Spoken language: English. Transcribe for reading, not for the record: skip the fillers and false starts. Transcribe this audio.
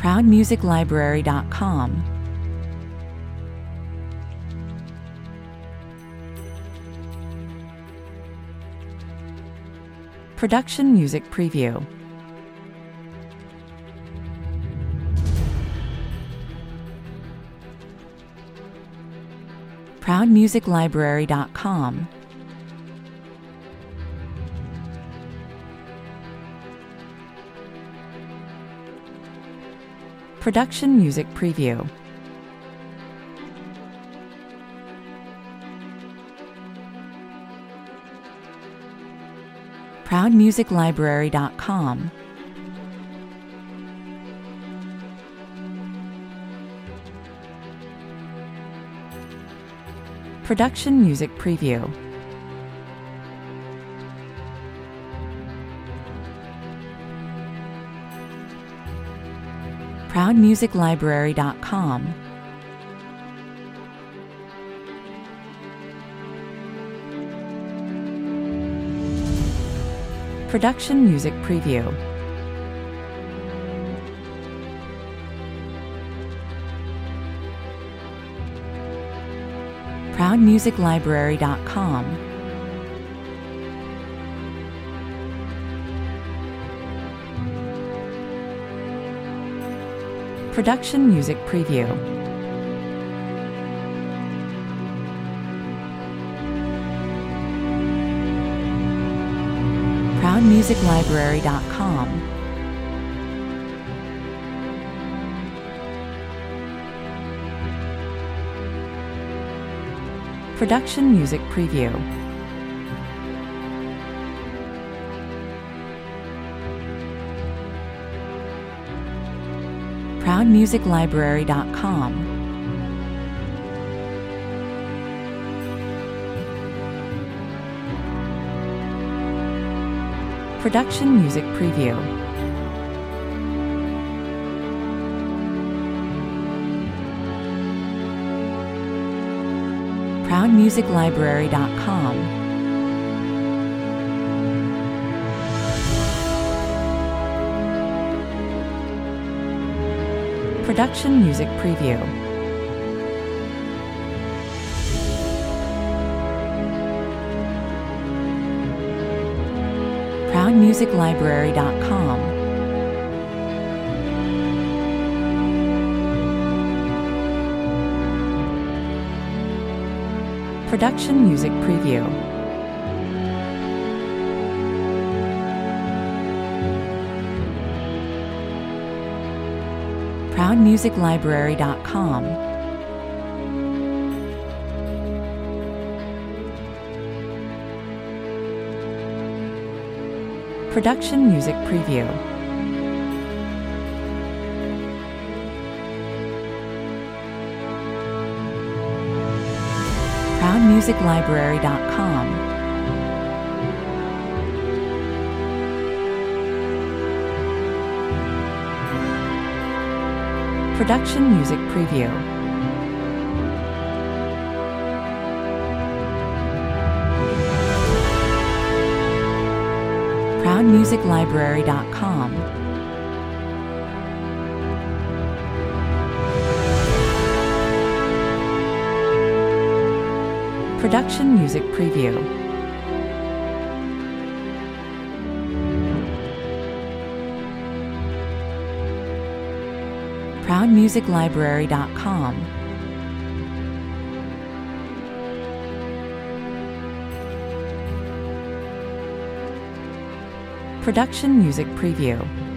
ProudMusicLibrary.com. Production Music Preview. ProudMusicLibrary.com. Production Music Preview. ProudMusicLibrary.com. Production Music Preview. ProudMusicLibrary.com. Production Music Preview. ProudMusicLibrary.com. Production Music Preview. ProudMusicLibrary.com. Production Music Preview. ProudMusicLibrary.com. Production Music Preview. ProudMusicLibrary.com. Production Music Preview. ProudMusicLibrary.com. Production Music Preview. ProudMusicLibrary.com. Production Music Preview. ProudMusicLibrary.com. Production Music Preview. ProudMusicLibrary.com. Production Music Preview. ProudMusicLibrary.com. Production Music Preview.